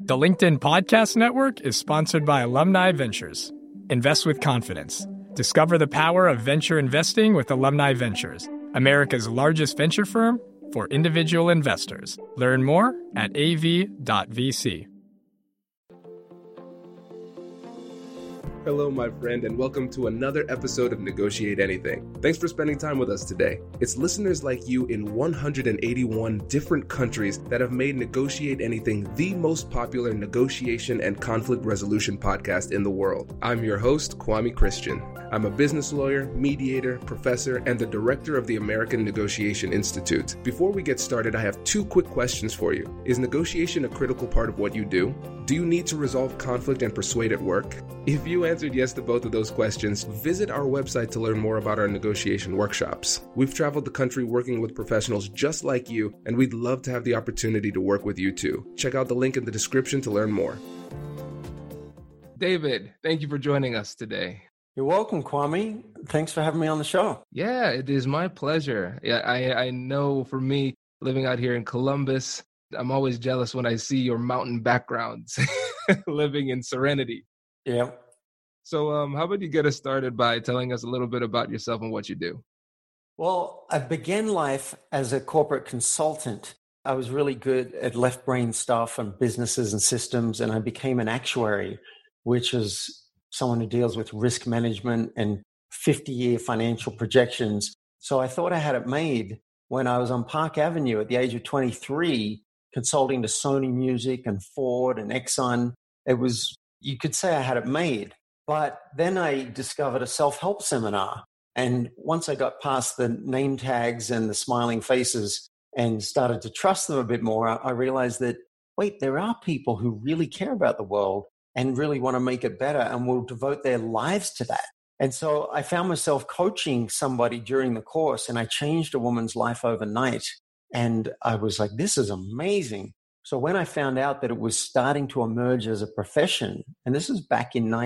The LinkedIn Podcast Network is sponsored by Alumni Ventures. Invest with confidence. Discover the power of venture investing with Alumni Ventures, America's largest venture firm for individual investors. Learn more at av.vc. Hello, my friend, and welcome to another episode of Negotiate Anything. Thanks for spending time with us today. It's listeners like you in 181 different countries that have made Negotiate Anything the most popular negotiation and conflict resolution podcast in the world. I'm your host, Kwame Christian. I'm a business lawyer, mediator, professor, and the director of the American Negotiation Institute. Before we get started, I have two quick questions for you. Is negotiation a critical part of what you do? Do you need to resolve conflict and persuade at work? If you answered yes to both of those questions, visit our website to learn more about our negotiation workshops. We've traveled the country working with professionals just like you, and we'd love to have the opportunity to work with you too. Check out the link in the description to learn more. David, thank you for joining us today. You're welcome, Kwame. Thanks for having me on the show. Yeah, it is my pleasure. Yeah, I know for me, living out here in Columbus, I'm always jealous when I see your mountain backgrounds living in serenity. Yeah. So how about you get us started by telling us a little bit about yourself and what you do? Well, I began life as a corporate consultant. I was really good at left brain stuff and businesses and systems, and I became an actuary, which is someone who deals with risk management and 50-year financial projections. So I thought I had it made when I was on Park Avenue at the age of 23, consulting to Sony Music and Ford and Exxon. It was, you could say I had it made. But then I discovered a self-help seminar. And once I got past the name tags and the smiling faces and started to trust them a bit more, I realized that, wait, there are people who really care about the world and really want to make it better and will devote their lives to that. And so I found myself coaching somebody during the course, and I changed a woman's life overnight. And I was like, this is amazing. So when I found out that it was starting to emerge as a profession, and this is back in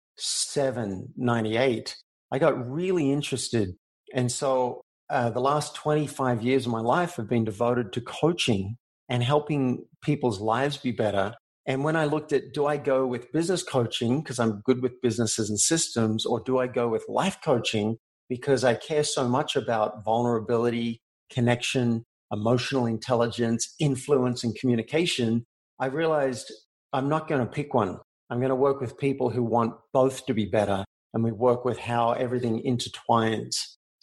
97, 98, I got really interested. And so the last 25 years of my life have been devoted to coaching and helping people's lives be better. And when I looked at, do I go with business coaching because I'm good with businesses and systems, or do I go with life coaching because I care so much about vulnerability, connection, emotional intelligence, influence, and communication, I realized I'm not going to pick one. I'm going to work with people who want both to be better, and we work with how everything intertwines.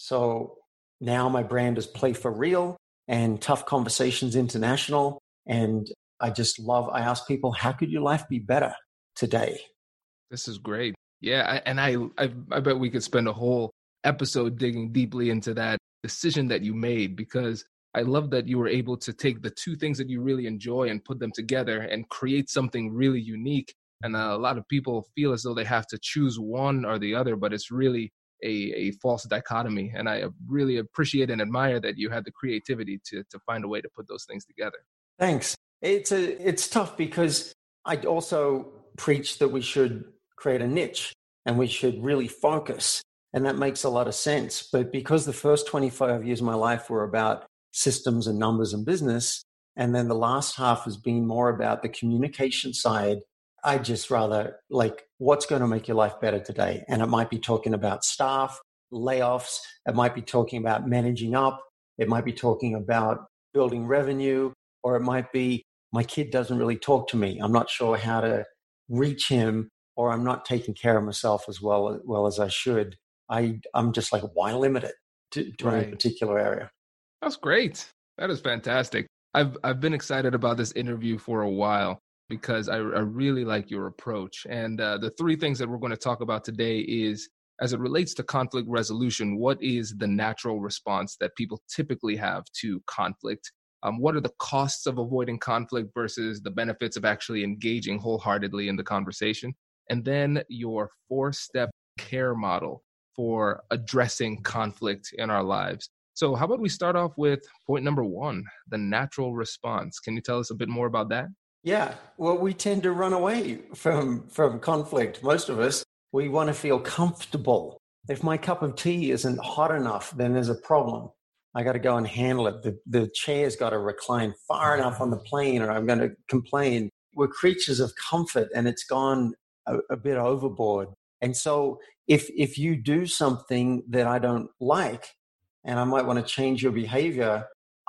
So now my brand is Play for Real and Tough Conversations International, and I ask people, how could your life be better today? This is great. Yeah, I bet we could spend a whole episode digging deeply into that decision that you made, because I love that you were able to take the two things that you really enjoy and put them together and create something really unique. And a lot of people feel as though they have to choose one or the other, but it's really a false dichotomy. And I really appreciate and admire that you had the creativity to find a way to put those things together. Thanks. It's tough because I also preach that we should create a niche and we should really focus. And that makes a lot of sense. But because the first 25 years of my life were about systems and numbers and business, and then the last half has been more about the communication side, I just rather like, what's going to make your life better today? And it might be talking about staff, layoffs. It might be talking about managing up. It might be talking about building revenue, or it might be, my kid doesn't really talk to me. I'm not sure how to reach him, or I'm not taking care of myself as well as I should. I'm just like, why limit it to Right. any particular area? That's great. That is fantastic. I've been excited about this interview for a while because I really like your approach. And the three things that we're going to talk about today is, as it relates to conflict resolution, what is the natural response that people typically have to conflict? What are the costs of avoiding conflict versus the benefits of actually engaging wholeheartedly in the conversation? And then your 4-step care model for addressing conflict in our lives. So how about we start off with point number 1, the natural response. Can you tell us a bit more about that? Yeah, well, we tend to run away from conflict. Most of us, we want to feel comfortable. If my cup of tea isn't hot enough, then there's a problem. I got to go and handle it. The chair's got to recline far enough on the plane, or I'm going to complain. we're creatures of comfort, and it's gone a bit overboard. And so if you do something that I don't like, and I might want to change your behavior,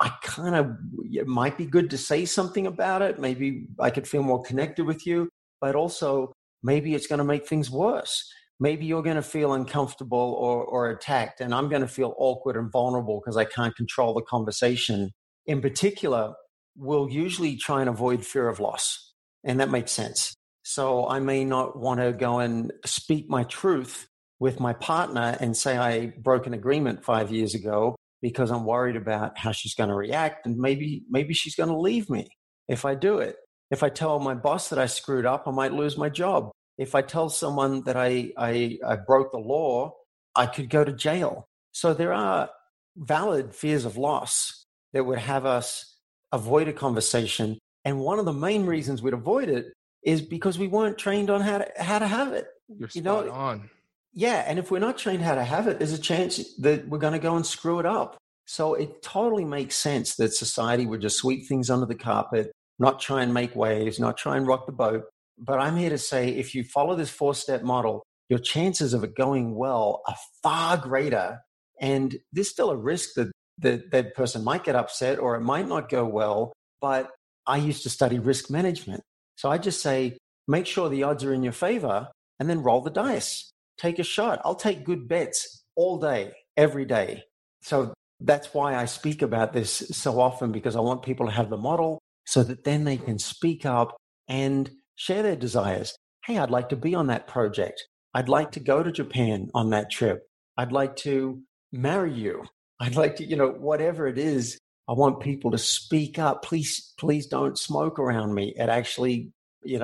it might be good to say something about it. Maybe I could feel more connected with you, but also maybe it's going to make things worse. Maybe you're going to feel uncomfortable or attacked, and I'm going to feel awkward and vulnerable because I can't control the conversation. In particular, we'll usually try and avoid fear of loss, and that makes sense. So I may not want to go and speak my truth with my partner and say I broke an agreement 5 years ago because I'm worried about how she's going to react, and maybe she's going to leave me if I do it. If I tell my boss that I screwed up, I might lose my job. If I tell someone that I broke the law, I could go to jail. So there are valid fears of loss that would have us avoid a conversation. And one of the main reasons we'd avoid it is because we weren't trained on how to have it. You're spot on. Yeah, and if we're not trained how to have it, there's a chance that we're going to go and screw it up. So it totally makes sense that society would just sweep things under the carpet, not try and make waves, not try and rock the boat. But I'm here to say, if you follow this 4-step model, your chances of it going well are far greater. And there's still a risk that that person might get upset or it might not go well. But I used to study risk management. So I just say, make sure the odds are in your favor and then roll the dice. Take a shot. I'll take good bets all day, every day. So that's why I speak about this so often, because I want people to have the model so that then they can speak up and share their desires. Hey, I'd like to be on that project. I'd like to go to Japan on that trip. I'd like to marry you. I'd like to, whatever it is, I want people to speak up. Please don't smoke around me. It actually,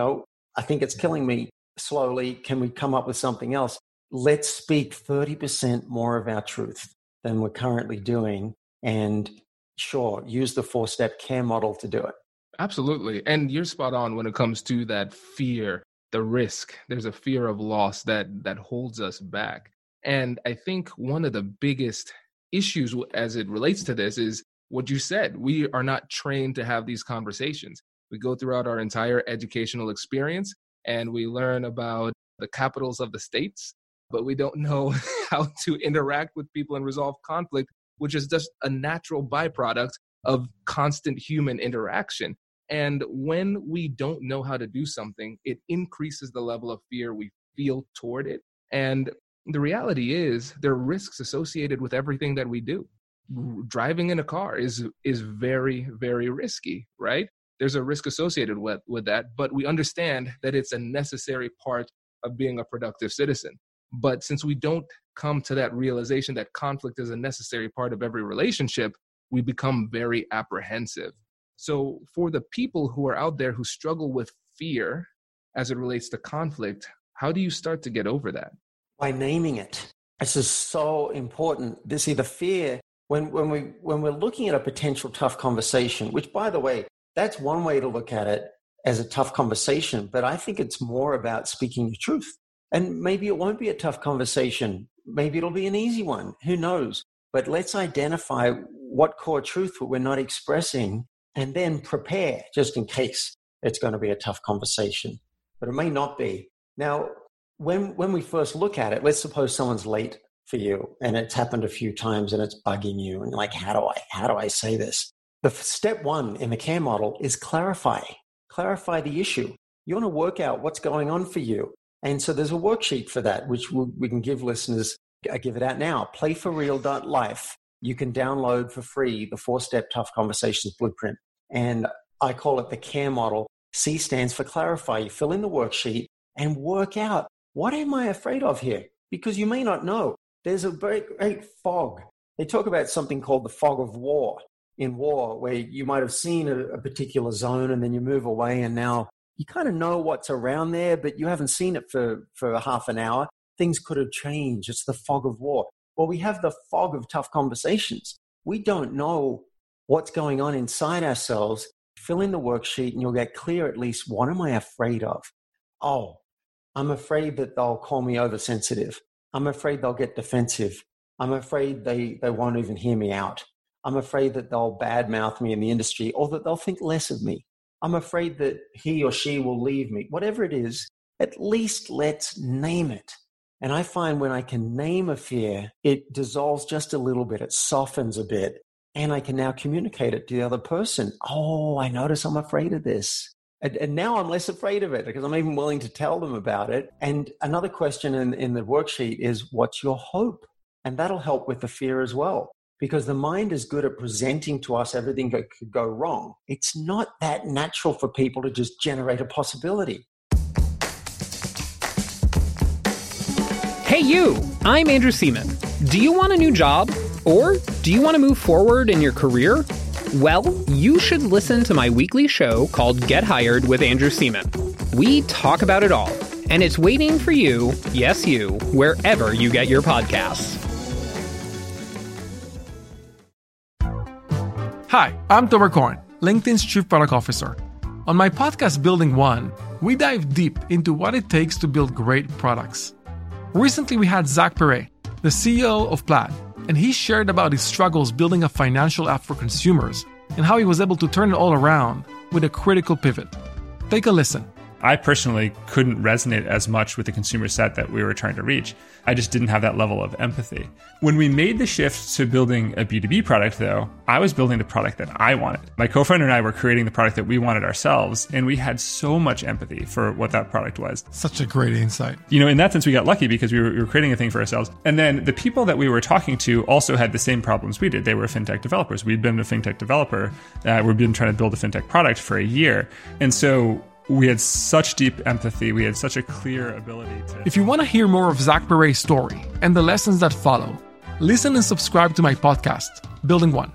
I think it's killing me slowly. Can we come up with something else? Let's speak 30% more of our truth than we're currently doing. And sure, use the 4-step care model to do it. Absolutely. And you're spot on when it comes to that fear, the risk. There's a fear of loss that holds us back. And I think one of the biggest issues as it relates to this is what you said. We are not trained to have these conversations. We go throughout our entire educational experience and we learn about the capitals of the states, but we don't know how to interact with people and resolve conflict, which is just a natural byproduct of constant human interaction. And when we don't know how to do something, it increases the level of fear we feel toward it. And the reality is there are risks associated with everything that we do. Driving in a car is very, very risky, right? There's a risk associated with that, but we understand that it's a necessary part of being a productive citizen. But since we don't come to that realization that conflict is a necessary part of every relationship, we become very apprehensive. So for the people who are out there who struggle with fear as it relates to conflict, how do you start to get over that? By naming it. This is so important. See, the fear, when we're looking at a potential tough conversation, which, by the way, that's one way to look at it as a tough conversation, but I think it's more about speaking your truth. And maybe it won't be a tough conversation. Maybe it'll be an easy one. Who knows? But let's identify what core truth we're not expressing and then prepare just in case it's going to be a tough conversation. But it may not be. Now, when we first look at it, let's suppose someone's late for you and it's happened a few times and it's bugging you and you're like, how do I say this? The step one in the CARE model is clarify the issue. You want to work out what's going on for you. And so there's a worksheet for that, which we can give listeners. I give it out now, playforreal.life. You can download for free the 4-step tough conversations blueprint. And I call it the CARE model. C stands for clarify. You fill in the worksheet and work out, what am I afraid of here? Because you may not know. There's a very great fog. They talk about something called the fog of war. In war, where you might have seen a particular zone and then you move away and now you kind of know what's around there, but you haven't seen it for half an hour. Things could have changed. It's the fog of war. Well, we have the fog of tough conversations. We don't know what's going on inside ourselves. Fill in the worksheet and you'll get clear at least, what am I afraid of? Oh, I'm afraid that they'll call me oversensitive. I'm afraid they'll get defensive. I'm afraid they won't even hear me out. I'm afraid that they'll badmouth me in the industry or that they'll think less of me. I'm afraid that he or she will leave me. Whatever it is, at least let's name it. And I find when I can name a fear, it dissolves just a little bit. It softens a bit. And I can now communicate it to the other person. Oh, I notice I'm afraid of this. And now I'm less afraid of it because I'm even willing to tell them about it. And another question in the worksheet is, what's your hope? And that'll help with the fear as well. Because the mind is good at presenting to us everything that could go wrong. It's not that natural for people to just generate a possibility. Hey you, I'm Andrew Seaman. Do you want a new job? Or do you want to move forward in your career? Well, you should listen to my weekly show called Get Hired with Andrew Seaman. We talk about it all, and it's waiting for you, yes you, wherever you get your podcasts. Hi, I'm Tomer Cohen, LinkedIn's Chief Product Officer. On my podcast, Building One, we dive deep into what it takes to build great products. Recently, we had Zach Perret, the CEO of Plaid, and he shared about his struggles building a financial app for consumers and how he was able to turn it all around with a critical pivot. Take a listen. I personally couldn't resonate as much with the consumer set that we were trying to reach. I just didn't have that level of empathy. When we made the shift to building a B2B product, though, I was building the product that I wanted. My co-founder and I were creating the product that we wanted ourselves, and we had so much empathy for what that product was. Such a great insight. You know, in that sense, we got lucky because we were creating a thing for ourselves. And then the people that we were talking to also had the same problems we did. They were fintech developers. We'd been a fintech developer. We'd been trying to build a fintech product for a year. And so we had such deep empathy. We had such a clear ability to... If you want to hear more of Zach Perret's story and the lessons that follow, listen and subscribe to my podcast, Building One.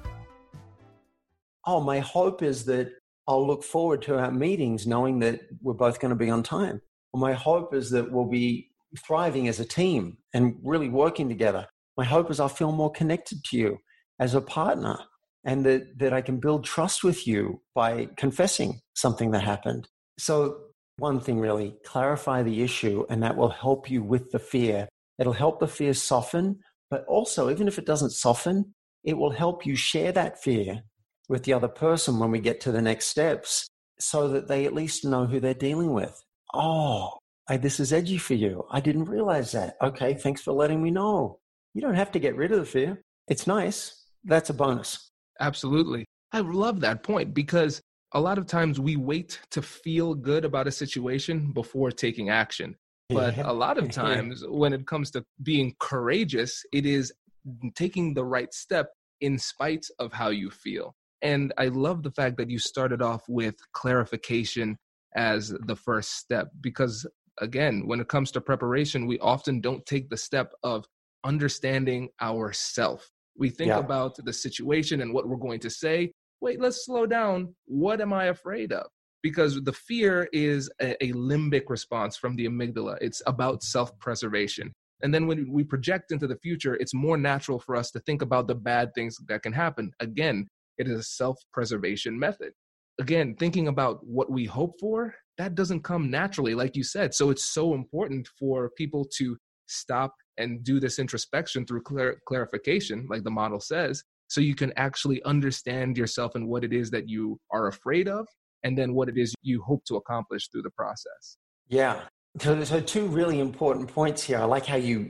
Oh, my hope is that I'll look forward to our meetings knowing that we're both going to be on time. Well, my hope is that we'll be thriving as a team and really working together. My hope is I'll feel more connected to you as a partner and that I can build trust with you by confessing something that happened. So one thing really, clarify the issue, and that will help you with the fear. It'll help the fear soften, but also, even if it doesn't soften, it will help you share that fear with the other person when we get to the next steps so that they at least know who they're dealing with. Oh, this is edgy for you. I didn't realize that. Okay, thanks for letting me know. You don't have to get rid of the fear. It's nice. That's a bonus. Absolutely. I love that point because a lot of times we wait to feel good about a situation before taking action. But a lot of times when it comes to being courageous, it is taking the right step in spite of how you feel. And I love the fact that you started off with clarification as the first step, because again, when it comes to preparation, we often don't take the step of understanding ourselves. We think about the situation and what we're going to say. Wait, let's slow down. What am I afraid of? Because the fear is a limbic response from the amygdala. It's about self-preservation. And then when we project into the future, it's more natural for us to think about the bad things that can happen. Again, it is a self-preservation method. Again, thinking about what we hope for, that doesn't come naturally, like you said. So it's so important for people to stop and do this introspection through clarification, like the model says, so you can actually understand yourself and what it is that you are afraid of, and then what it is you hope to accomplish through the process. Yeah. So two really important points here. I like how you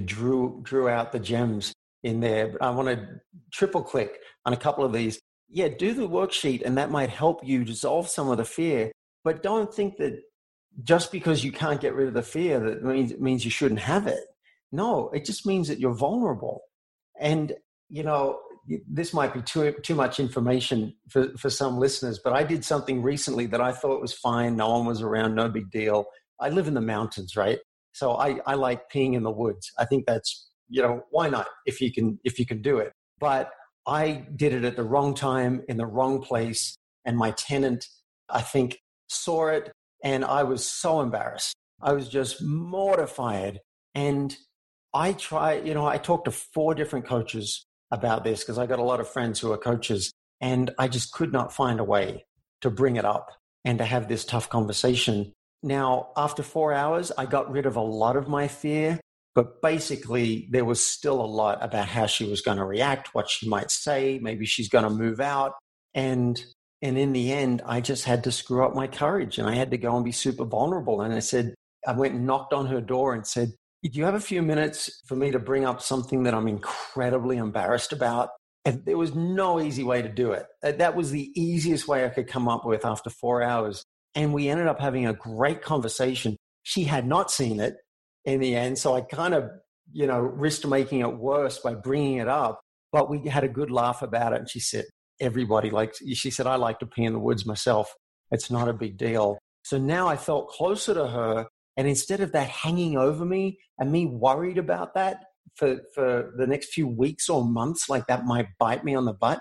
drew out the gems in there. But I want to triple click on a couple of these. Yeah, do the worksheet, and that might help you dissolve some of the fear. But don't think that just because you can't get rid of the fear, that means you shouldn't have it. No, it just means that you're vulnerable. And, you know, this might be too much information for some listeners, but I did something recently that I thought was fine. No one was around, no big deal. I live in the mountains, right? So I like peeing in the woods. I think that's, why not if you can do it. But I did it at the wrong time in the wrong place. And my tenant, I think, saw it. And I was so embarrassed. I was just mortified. And I talked to 4 different coaches about this because I got a lot of friends who are coaches, and I just could not find a way to bring it up and to have this tough conversation. Now, after 4 hours, I got rid of a lot of my fear, but basically there was still a lot about how she was going to react, what she might say, maybe she's going to move out. And And in the end, I just had to screw up my courage and I had to go and be super vulnerable. And I went and knocked on her door and said, do you have a few minutes for me to bring up something that I'm incredibly embarrassed about? And there was no easy way to do it. That was the easiest way I could come up with after 4 hours. And we ended up having a great conversation. She had not seen it in the end. So I kind of, risked making it worse by bringing it up. But we had a good laugh about it. And she said, she said, I like to pee in the woods myself. It's not a big deal. So now I felt closer to her. And instead of that hanging over me and me worried about that for the next few weeks or months, like that might bite me on the butt,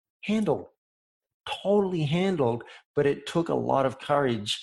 totally handled. But it took a lot of courage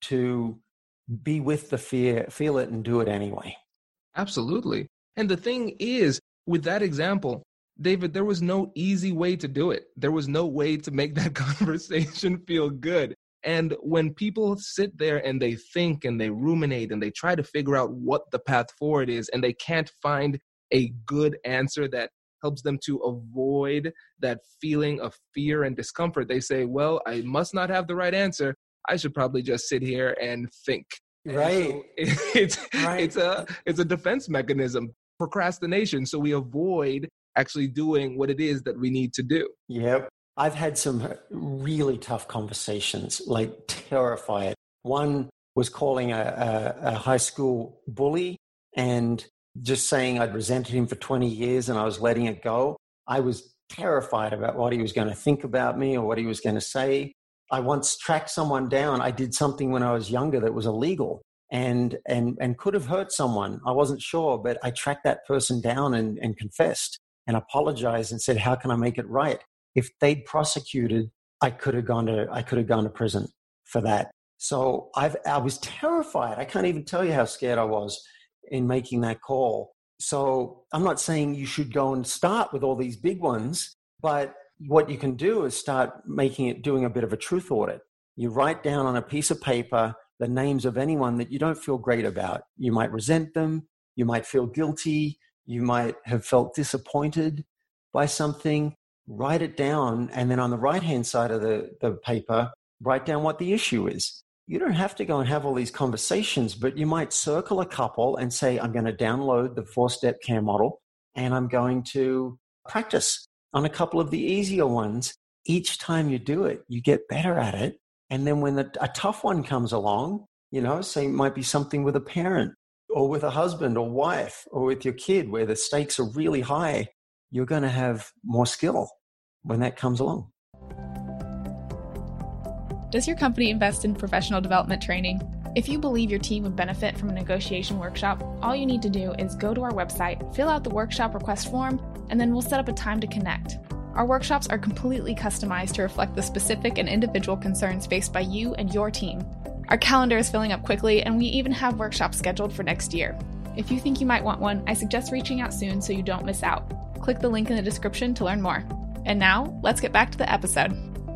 to be with the fear, feel it, and do it anyway. Absolutely. And the thing is, with that example, David, there was no easy way to do it. There was no way to make that conversation feel good. And when people sit there and they think and they ruminate and they try to figure out what the path forward is, and they can't find a good answer that helps them to avoid that feeling of fear and discomfort, they say, well, I must not have the right answer. I should probably just sit here and think. Right. And so it's a defense mechanism, procrastination. So we avoid actually doing what it is that we need to do. Yep. I've had some really tough conversations, like terrified. One was calling a high school bully and just saying I'd resented him for 20 years and I was letting it go. I was terrified about what he was going to think about me or what he was going to say. I once tracked someone down. I did something when I was younger that was illegal and could have hurt someone. I wasn't sure, but I tracked that person down and confessed and apologized and said, how can I make it right? If they'd prosecuted, I could have gone to prison for that. So I was terrified. I can't even tell you how scared I was in making that call. So I'm not saying you should go and start with all these big ones, but what you can do is start doing a bit of a truth audit. You write down on a piece of paper the names of anyone that you don't feel great about. You might resent them. You might feel guilty. You might have felt disappointed by something. Write it down. And then on the right-hand side of the paper, write down what the issue is. You don't have to go and have all these conversations, but you might circle a couple and say, I'm going to download the 4-step care model and I'm going to practice on a couple of the easier ones. Each time you do it, you get better at it. And then when a tough one comes along, say it might be something with a parent or with a husband or wife or with your kid where the stakes are really high, you're going to have more skill when that comes along. Does your company invest in professional development training? If you believe your team would benefit from a negotiation workshop, all you need to do is go to our website, fill out the workshop request form, and then we'll set up a time to connect. Our workshops are completely customized to reflect the specific and individual concerns faced by you and your team. Our calendar is filling up quickly, and we even have workshops scheduled for next year. If you think you might want one, I suggest reaching out soon so you don't miss out. Click the link in the description to learn more. And now, let's get back to the episode.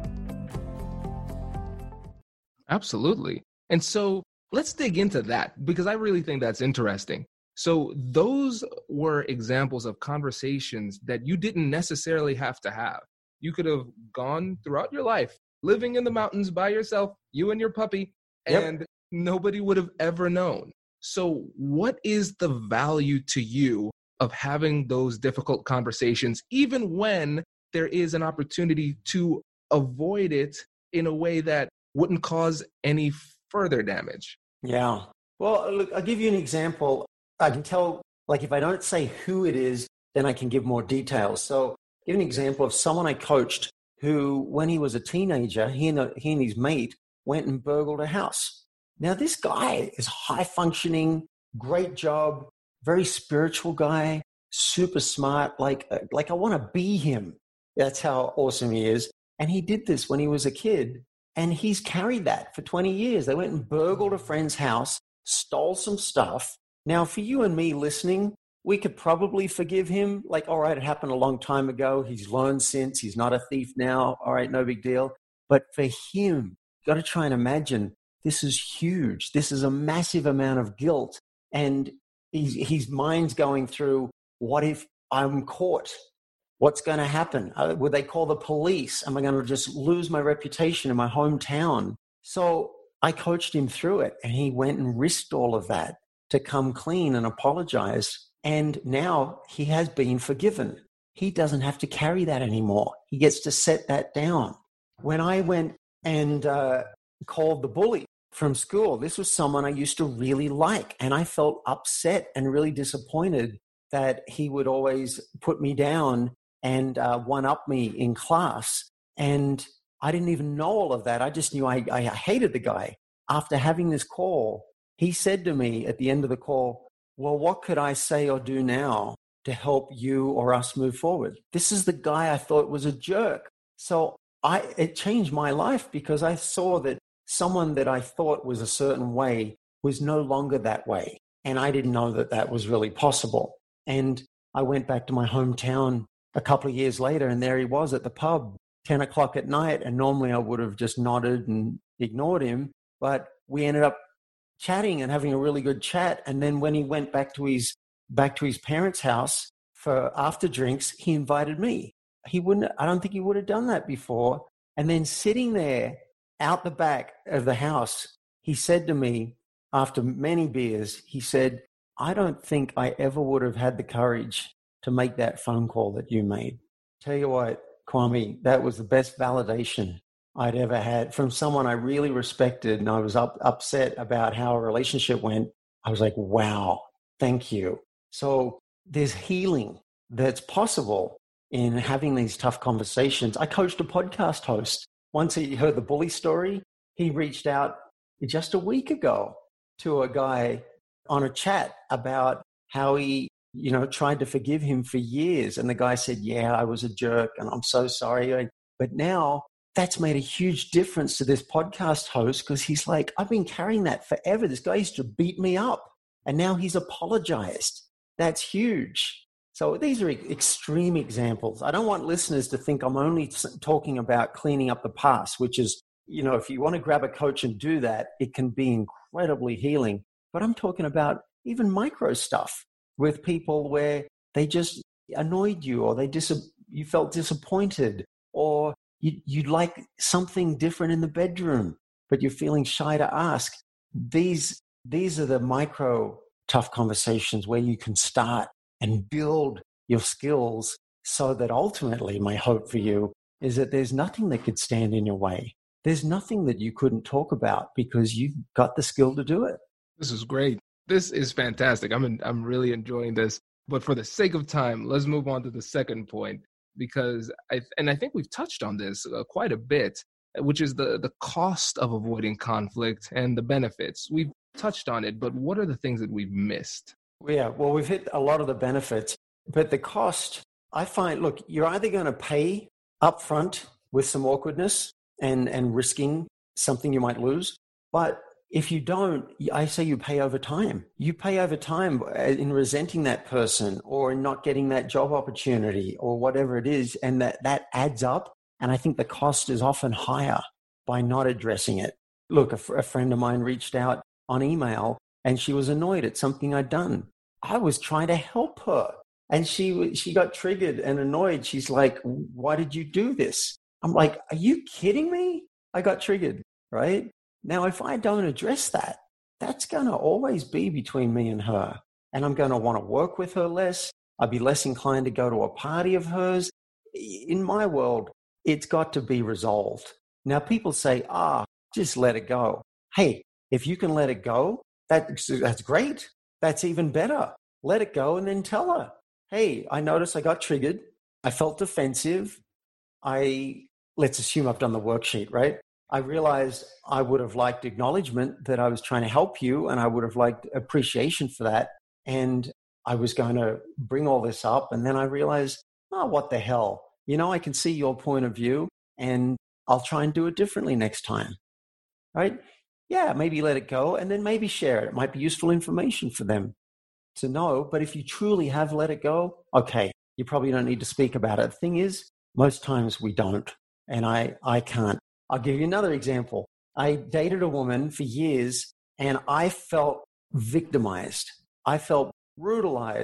Absolutely. And so let's dig into that because I really think that's interesting. So those were examples of conversations that you didn't necessarily have to have. You could have gone throughout your life living in the mountains by yourself, you and your puppy, and nobody would have ever known. So what is the value to you of having those difficult conversations, even when there is an opportunity to avoid it in a way that wouldn't cause any further damage? Yeah. Well, look, I'll give you an example. I can tell, like, if I don't say who it is, then I can give more details. So give an example of someone I coached who, when he was a teenager, he and his mate went and burgled a house. Now, this guy is high functioning, great job, very spiritual guy, super smart. Like I want to be him. That's how awesome he is. And he did this when he was a kid. And he's carried that for 20 years. They went and burgled a friend's house, stole some stuff. Now, for you and me listening, we could probably forgive him. Like, all right, it happened a long time ago. He's learned since. He's not a thief now. All right, no big deal. But for him, you've got to try and imagine this is huge. This is a massive amount of guilt. And his mind's going through, what if I'm caught? What's going to happen? Would they call the police? Am I going to just lose my reputation in my hometown? So I coached him through it, and he went and risked all of that to come clean and apologize. And now he has been forgiven. He doesn't have to carry that anymore. He gets to set that down. When I went and called the bully from school, this was someone I used to really like, and I felt upset and really disappointed that he would always put me down and one-up me in class. And I didn't even know all of that. I just knew I hated the guy. After having this call, he said to me at the end of the call, well, what could I say or do now to help you or us move forward? This is the guy I thought was a jerk. So it changed my life, because I saw that someone that I thought was a certain way was no longer that way. And I didn't know that that was really possible. And I went back to my hometown a couple of years later, and there he was at the pub, 10 o'clock at night. And normally I would have just nodded and ignored him, but we ended up chatting and having a really good chat. And then when he went back to his parents' house for after drinks, he invited me. I don't think he would have done that before. And then sitting there out the back of the house, he said to me, after many beers, he said, I don't think I ever would have had the courage to make that phone call that you made. Tell you what, Kwame, that was the best validation I'd ever had from someone I really respected, and I was upset about how a relationship went. I was like, wow, thank you. So there's healing that's possible in having these tough conversations. I coached a podcast host. Once he heard the bully story, he reached out just a week ago to a guy on a chat about how he, tried to forgive him for years. And the guy said, yeah, I was a jerk and I'm so sorry. But now that's made a huge difference to this podcast host, because he's like, I've been carrying that forever. This guy used to beat me up and now he's apologized. That's huge. So these are extreme examples. I don't want listeners to think I'm only talking about cleaning up the past, which is, if you want to grab a coach and do that, it can be incredibly healing. But I'm talking about even micro stuff with people where they just annoyed you, or you felt disappointed, or you'd like something different in the bedroom, but you're feeling shy to ask. These are the micro tough conversations where you can start and build your skills, so that ultimately my hope for you is that there's nothing that could stand in your way. There's nothing that you couldn't talk about, because you've got the skill to do it. This is great. This is fantastic. I'm really enjoying this. But for the sake of time, let's move on to the second point, because I think we've touched on this quite a bit, which is the cost of avoiding conflict and the benefits. We've touched on it, but what are the things that we've missed? Yeah, well, we've hit a lot of the benefits, but the cost, I find, look, you're either going to pay upfront with some awkwardness and risking something you might lose, but if you don't, I say you pay over time. You pay over time in resenting that person, or in not getting that job opportunity, or whatever it is, and that adds up. And I think the cost is often higher by not addressing it. Look, a friend of mine reached out on email, and she was annoyed at something I'd done. I was trying to help her, and she got triggered and annoyed. She's like, why did you do this? I'm like, are you kidding me? I got triggered, right? Now, if I don't address that, that's going to always be between me and her. And I'm going to want to work with her less. I'd be less inclined to go to a party of hers. In my world, it's got to be resolved. Now, people say, just let it go. Hey, if you can let it go, that's great. That's even better. Let it go and then tell her, hey, I noticed I got triggered. I felt defensive. Let's assume I've done the worksheet, right? I realized I would have liked acknowledgement that I was trying to help you, and I would have liked appreciation for that. And I was going to bring all this up. And then I realized, what the hell? I can see your point of view, and I'll try and do it differently next time. Right? Yeah, maybe let it go, and then maybe share it. It might be useful information for them to know. But if you truly have let it go, okay, you probably don't need to speak about it. The thing is, most times we don't. And I can't. I'll give you another example. I dated a woman for years, and I felt victimized. I felt brutalized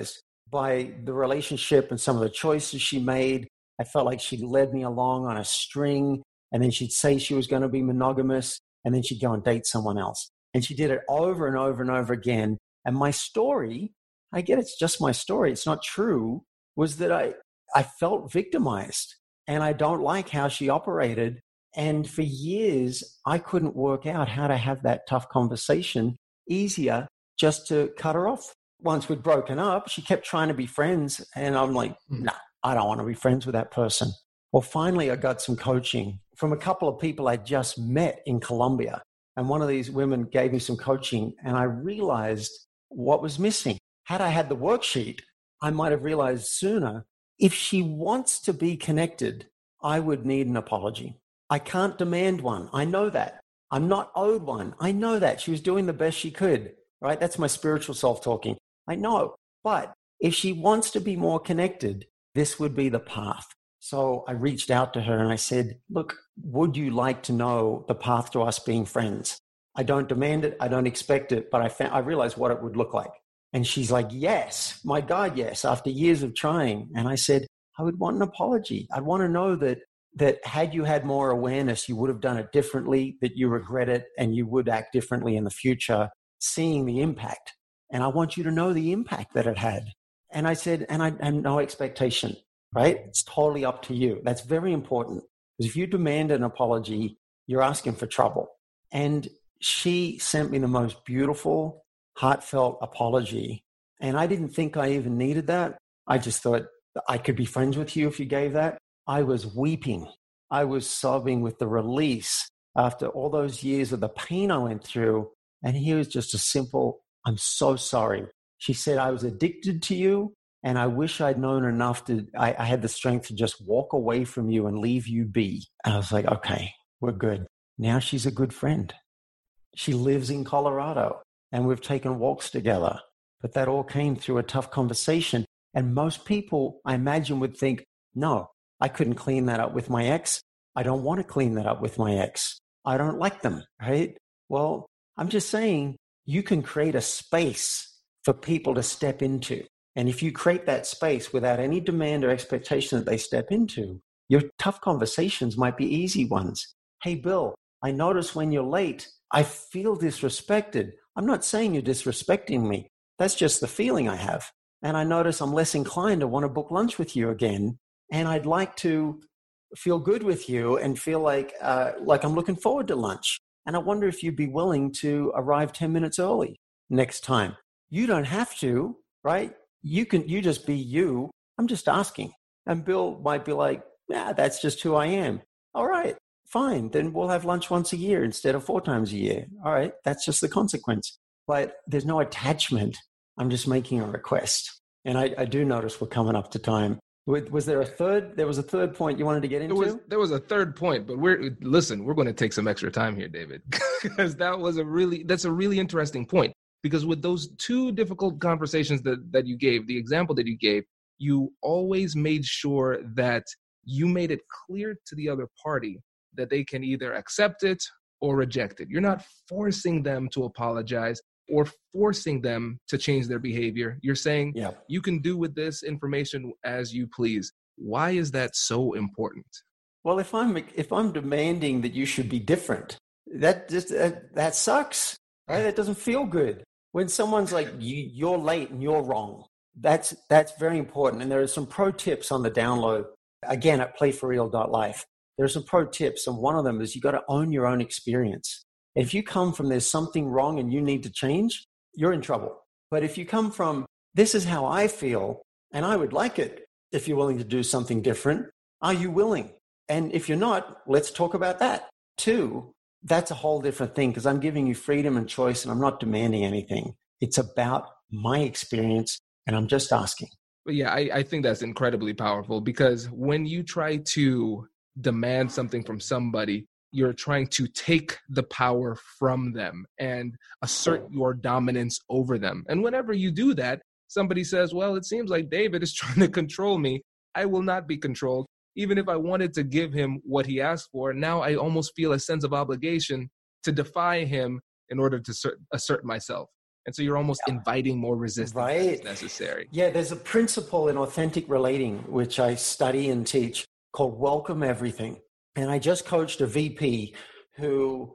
by the relationship and some of the choices she made. I felt like she led me along on a string, and then she'd say she was going to be monogamous, and then she'd go and date someone else. And she did it over and over and over again. And my story, I get it's just my story, it's not true, was that I felt victimized, and I don't like how she operated. And for years, I couldn't work out how to have that tough conversation easier just to cut her off. Once we'd broken up, she kept trying to be friends. And I'm like, nah, I don't want to be friends with that person. Well, finally, I got some coaching from a couple of people I just met in Colombia. And one of these women gave me some coaching, and I realized what was missing. Had I had the worksheet, I might have realized sooner. If she wants to be connected, I would need an apology. I can't demand one. I know that. I'm not owed one. I know that. She was doing the best she could, right? That's my spiritual self talking. I know. But if she wants to be more connected, this would be the path. So I reached out to her and I said, look, would you like to know the path to us being friends? I don't demand it. I don't expect it, but I realized what it would look like. And she's like, yes, my God, yes, after years of trying. And I said, I would want an apology. I'd want to know that had you had more awareness, you would have done it differently, that you regret it, and you would act differently in the future, seeing the impact. And I want you to know the impact that it had. And I said, and I have no expectation, right? It's totally up to you. That's very important, because if you demand an apology, you're asking for trouble. And she sent me the most beautiful, heartfelt apology. And I didn't think I even needed that. I just thought I could be friends with you if you gave that. I was weeping. I was sobbing with the release after all those years of the pain I went through. And here was just a simple, I'm so sorry. She said, I was addicted to you, and I wish I'd known enough I had the strength to just walk away from you and leave you be. And I was like, okay, we're good. Now she's a good friend. She lives in Colorado, and we've taken walks together. But that all came through a tough conversation. And most people, I imagine, would think, no, I couldn't clean that up with my ex. I don't want to clean that up with my ex. I don't like them, right? Well, I'm just saying you can create a space for people to step into. And if you create that space without any demand or expectation that they step into, your tough conversations might be easy ones. Hey, Bill, I notice when you're late, I feel disrespected. I'm not saying you're disrespecting me. That's just the feeling I have. And I notice I'm less inclined to want to book lunch with you again. And I'd like to feel good with you and feel like I'm looking forward to lunch. And I wonder if you'd be willing to arrive 10 minutes early next time. You don't have to, right? You just be you. I'm just asking. And Bill might be like, yeah, that's just who I am. All right, fine. Then we'll have lunch once a year instead of 4 times a year. All right, that's just the consequence. But there's no attachment. I'm just making a request. And I do notice we're coming up to time. Was there a third? There was a third point you wanted to get into? There was a third point, but we're going to take some extra time here, David, because that's a really interesting point. Because with those 2 difficult conversations that you gave, the example that you gave, you always made sure that you made it clear to the other party that they can either accept it or reject it. You're not forcing them to apologize or forcing them to change their behavior. You're saying, You can do with this information as you please. Why is that so important? Well, if I'm demanding that you should be different, that sucks, right? That doesn't feel good. When someone's like, you're late and you're wrong, that's very important. And there are some pro tips on the download, again, at playforreal.life. There are some pro tips, and one of them is you got to own your own experience. If you come from there's something wrong and you need to change, you're in trouble. But if you come from this is how I feel and I would like it if you're willing to do something different, are you willing? And if you're not, let's talk about that. 2, that's a whole different thing, because I'm giving you freedom and choice and I'm not demanding anything. It's about my experience and I'm just asking. But yeah, I think that's incredibly powerful, because when you try to demand something from somebody, you're trying to take the power from them and assert your dominance over them. And whenever you do that, somebody says, well, it seems like David is trying to control me. I will not be controlled. Even if I wanted to give him what he asked for, now I almost feel a sense of obligation to defy him in order to assert myself. And so you're almost inviting more resistance than is necessary. Yeah, there's a principle in authentic relating, which I study and teach, called welcome everything. And I just coached a VP who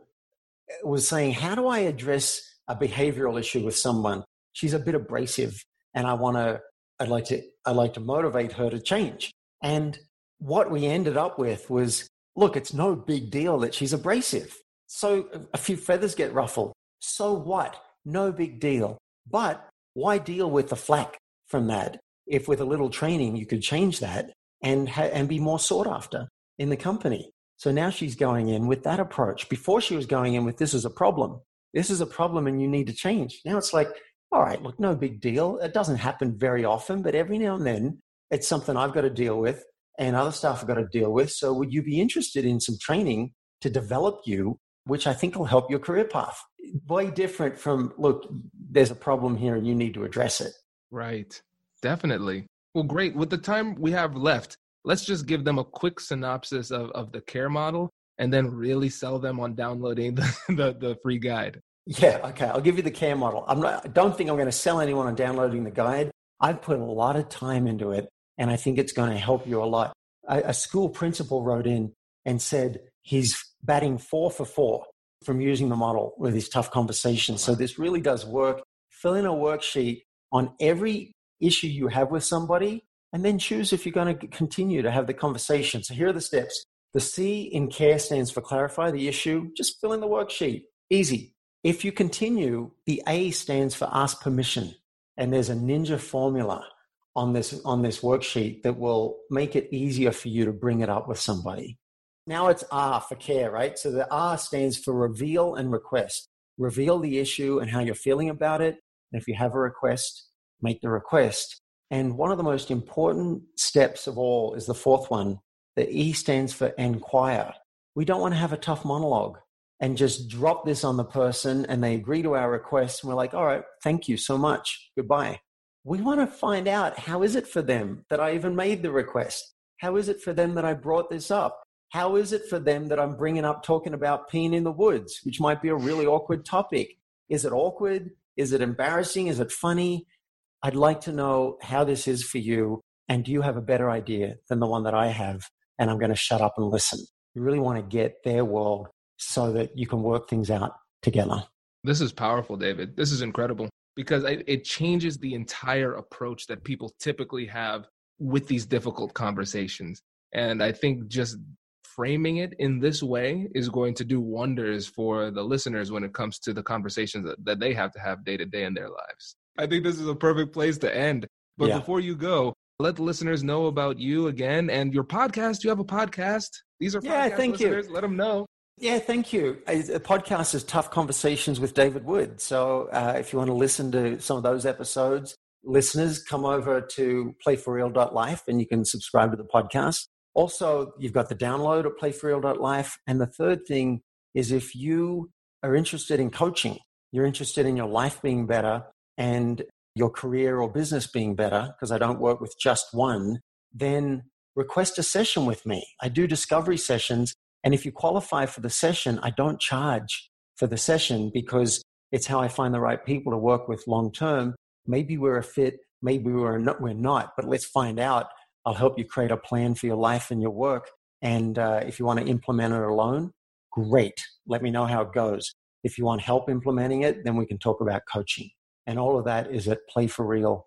was saying, how do I address a behavioral issue with someone? She's a bit abrasive and I'd like to motivate her to change. And what we ended up with was, look, it's no big deal that she's abrasive. So a few feathers get ruffled. So what? No big deal. But why deal with the flack from that? If with a little training, you could change that and be more sought after in the company. So now she's going in with that approach. Before she was going in with, this is a problem. This is a problem and you need to change. Now it's like, all right, look, no big deal. It doesn't happen very often, but every now and then it's something I've got to deal with and other staff have got to deal with. So would you be interested in some training to develop you, which I think will help your career path? Way different from, look, there's a problem here and you need to address it. Right. Definitely. Well, great. With the time we have left, let's just give them a quick synopsis of the CARE model and then really sell them on downloading the free guide. Yeah, okay. I'll give you the CARE model. I don't think I'm going to sell anyone on downloading the guide. I've put a lot of time into it, and I think it's going to help you a lot. A school principal wrote in and said he's batting 4 for 4 from using the model with these tough conversations. So this really does work. Fill in a worksheet on every issue you have with somebody, and then choose if you're going to continue to have the conversation. So here are the steps. The C in CARE stands for clarify the issue. Just fill in the worksheet. Easy. If you continue, the A stands for ask permission. And there's a ninja formula on this worksheet that will make it easier for you to bring it up with somebody. Now it's R for CARE, right? So the R stands for reveal and request. Reveal the issue and how you're feeling about it. And if you have a request, make the request. And one of the most important steps of all is the fourth one. The E stands for inquire. We don't want to have a tough monologue and just drop this on the person and they agree to our request and we're like, all right, thank you so much. Goodbye. We want to find out, how is it for them that I even made the request? How is it for them that I brought this up? How is it for them that I'm bringing up talking about peeing in the woods, which might be a really awkward topic? Is it awkward? Is it embarrassing? Is it funny? I'd like to know how this is for you. And do you have a better idea than the one that I have? And I'm going to shut up and listen. You really want to get their world so that you can work things out together. This is powerful, David. This is incredible because it changes the entire approach that people typically have with these difficult conversations. And I think just framing it in this way is going to do wonders for the listeners when it comes to the conversations that they have to have day to day in their lives. I think this is a perfect place to end. But before you go, let the listeners know about you again and your podcast. You have a podcast. These are podcast listeners. Let them know. Yeah, thank you. The podcast is Tough Conversations with David Wood. So if you want to listen to some of those episodes, listeners, come over to playforreal.life and you can subscribe to the podcast. Also, you've got the download at playforreal.life. And the third thing is if you are interested in coaching, you're interested in your life being better and your career or business being better, because I don't work with just one, then request a session with me. I do discovery sessions. And if you qualify for the session, I don't charge for the session because it's how I find the right people to work with long term. Maybe we're a fit, maybe we're not, but let's find out. I'll help you create a plan for your life and your work. And if you want to implement it alone, great. Let me know how it goes. If you want help implementing it, then we can talk about coaching. And all of that is at playforreal.life.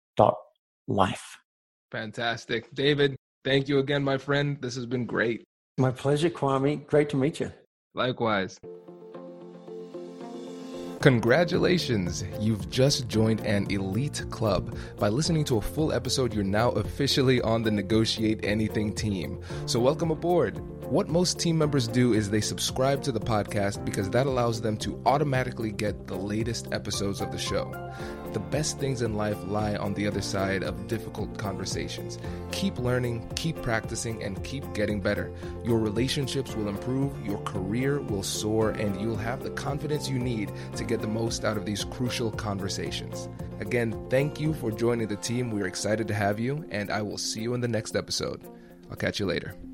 Fantastic. David, thank you again, my friend. This has been great. My pleasure, Kwame. Great to meet you. Likewise. Congratulations! You've just joined an elite club. By listening to a full episode, you're now officially on the Negotiate Anything team. So welcome aboard. What most team members do is they subscribe to the podcast because that allows them to automatically get the latest episodes of the show. The best things in life lie on the other side of difficult conversations. Keep learning, keep practicing, and keep getting better. Your relationships will improve, your career will soar, and you'll have the confidence you need to get the most out of these crucial conversations. Again, thank you for joining the team. We're excited to have you, and I will see you in the next episode. I'll catch you later.